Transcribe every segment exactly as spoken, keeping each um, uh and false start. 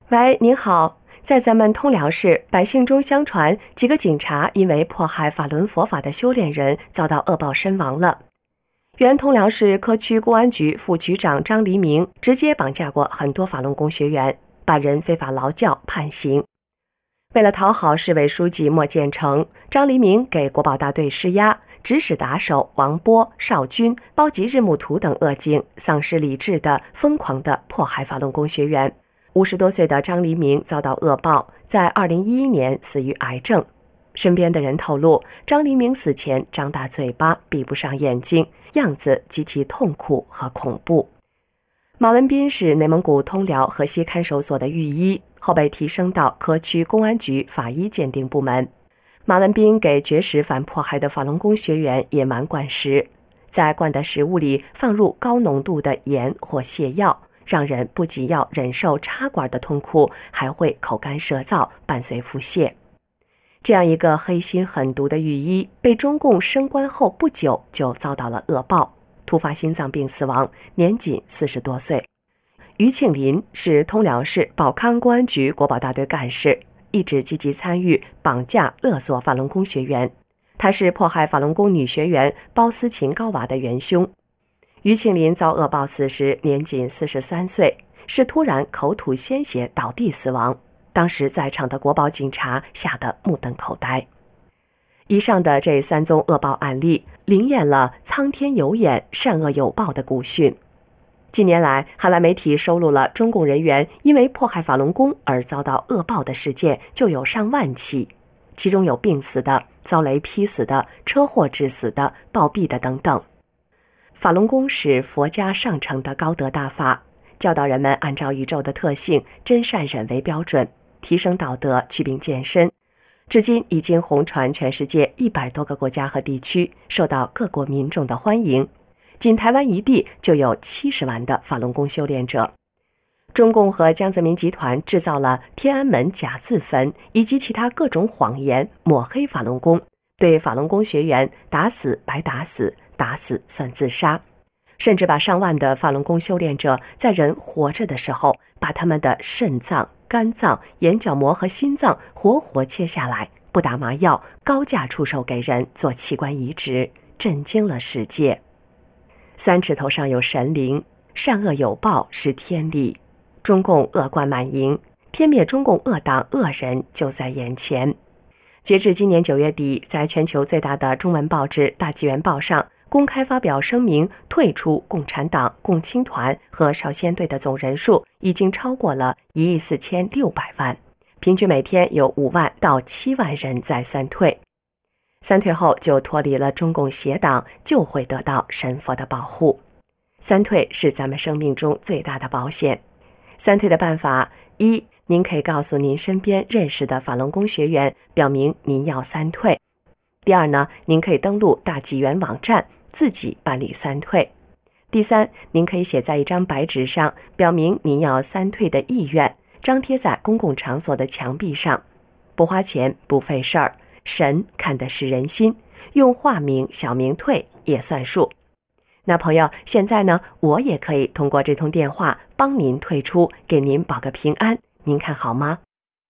喂，您好，在咱们通辽市，百姓中相传几个警察因为迫害法轮佛法的修炼人，遭到恶报身亡了。原通辽市科区公安局副局长张黎明直接绑架过很多法轮功学员，把人非法劳教判刑。为了讨好市委书记莫建成，张黎明给国保大队施压，指使打手王波、邵军、包吉日木图等恶警丧失理智的、疯狂的迫害法轮功学员。五十多岁的张黎明遭到恶报，在二零一一年死于癌症。身边的人透露，张黎明死前张大嘴巴，闭不上眼睛，样子极其痛苦和恐怖。马文斌是内蒙古通辽河西看守所的狱医，后被提升到科区公安局法医鉴定部门。马文斌给绝食反迫害的法轮功学员野蛮灌食，在灌的食物里放入高浓度的盐或泻药，让人不仅要忍受插管的痛苦，还会口干舌燥，伴随腹泻。这样一个黑心狠毒的狱医，被中共升官后不久就遭到了恶报，突发心脏病死亡，年仅四十多岁。于庆林是通辽市保康公安局国保大队干事，一直积极参与绑架勒索法轮功学员。他是迫害法轮功女学员包思琴高娃的元凶。于庆林遭恶报死时年仅四十三岁，是突然口吐鲜血倒地死亡。当时在场的国保警察吓得目瞪口呆。以上的这三宗恶报案例，灵验了苍天有眼，善恶有报的古训。近年来，海外媒体收录了中共人员因为迫害法轮功而遭到恶报的事件，就有上万起，其中有病死的、遭雷劈死的、车祸致死的、暴毙的等等。法轮功是佛家上乘的高德大法，教导人们按照宇宙的特性真善忍为标准，提升道德，祛病健身。至今已经红传全世界一百多个国家和地区，受到各国民众的欢迎。仅台湾一地就有七十万的法轮功修炼者。中共和江泽民集团制造了天安门假自焚以及其他各种谎言，抹黑法轮功，对法轮功学员打死白打死，打死算自杀，甚至把上万的法轮功修炼者在人活着的时候，把他们的肾脏、肝脏、眼角膜和心脏活活切下来，不打麻药，高价出售给人做器官移植，震惊了世界。三指头上有神灵，善恶有报是天理。中共恶贯满盈，天灭中共恶党恶人就在眼前。截至今年九月底，在全球最大的中文报纸《大纪元报》上公开发表声明，退出共产党、共青团和少先队的总人数已经超过了一亿四千六百万，平均每天有五万到七万人在三退。三退后就脱离了中共邪党，就会得到神佛的保护。三退是咱们生命中最大的保险。三退的办法：一，您可以告诉您身边认识的法轮功学员，表明您要三退。第二呢，您可以登录大纪元网站，自己办理三退。第三，您可以写在一张白纸上，表明您要三退的意愿，张贴在公共场所的墙壁上，不花钱，不费事儿。神看的是人心，用化名小名退也算数。那朋友，现在呢，我也可以通过这通电话帮您退出，给您保个平安，您看好吗？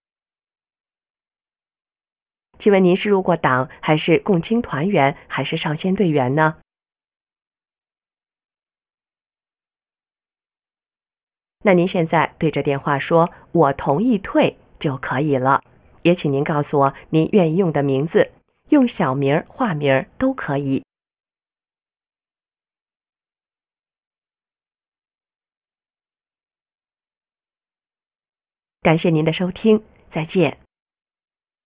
请问您是入过党，还是共青团员，还是少先队员呢？那您现在对着电话说我同意退就可以了，也请您告诉我您愿意用的名字，用小名、化名都可以。感谢您的收听，再见。